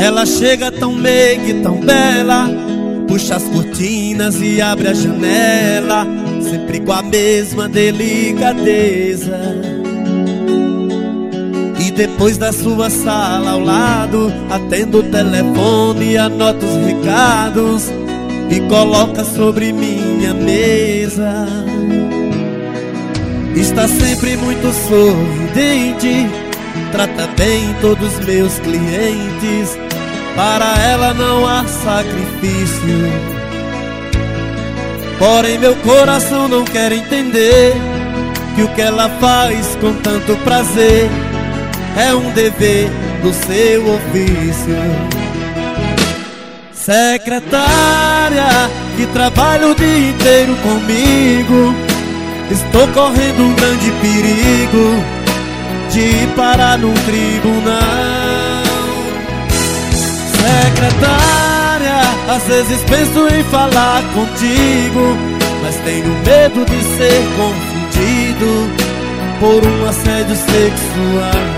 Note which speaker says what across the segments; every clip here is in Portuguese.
Speaker 1: Ela chega tão meiga e tão bela, puxa as cortinas e abre a janela, sempre com a mesma delicadeza. E depois da sua sala ao lado, atendo o telefone e anota os recados e coloca sobre minha mesa. Está sempre muito sorridente, trata bem todos os meus clientes, para ela não há sacrifício. Porém meu coração não quer entender que o que ela faz com tanto prazer é um dever do seu ofício. Secretária, que trabalha o dia inteiro comigo, estou correndo um grande perigo de ir parar num tribunal. Secretária, às vezes penso em falar contigo, mas tenho medo de ser confundido por um assédio sexual.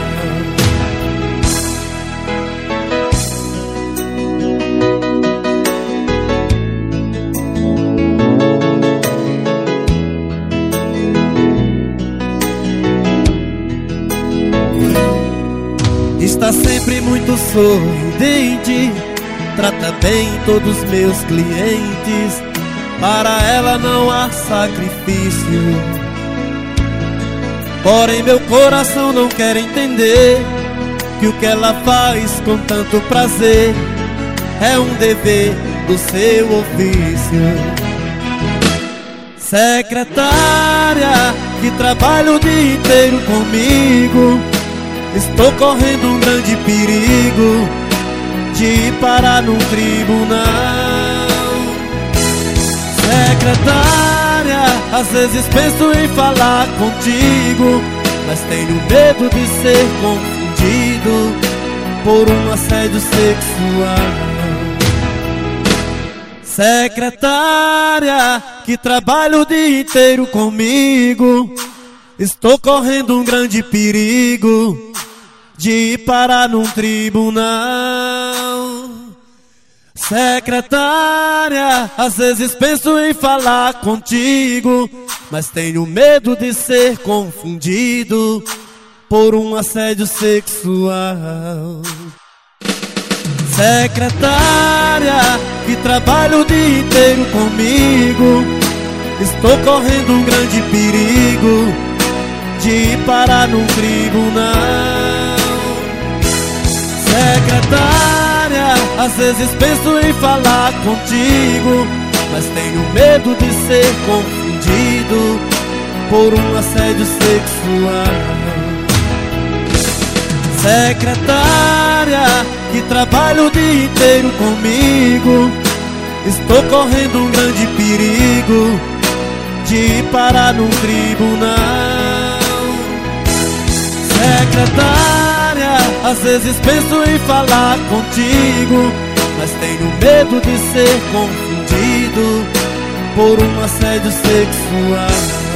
Speaker 1: Está sempre muito sorridente, trata bem todos os meus clientes, para ela não há sacrifício. Porém meu coração não quer entender que o que ela faz com tanto prazer é um dever do seu ofício. Secretária, que trabalha o dia inteiro comigo, estou correndo um grande perigo de ir parar num tribunal. Secretária, às vezes penso em falar contigo, mas tenho medo de ser confundido por um assédio sexual. Secretária, que trabalha o dia inteiro comigo, estou correndo um grande perigo de ir parar num tribunal. Secretária, às vezes penso em falar contigo, mas tenho medo de ser confundido por um assédio sexual. Secretária, que trabalha o dia inteiro comigo, estou correndo um grande perigo de ir parar num tribunal. Secretária, às vezes penso em falar contigo, mas tenho medo de ser confundido por um assédio sexual. Secretária, que trabalha o dia inteiro comigo, estou correndo um grande perigo de ir parar num tribunal. Secretária, às vezes penso em falar contigo, mas tenho medo de ser confundido por um assédio sexual.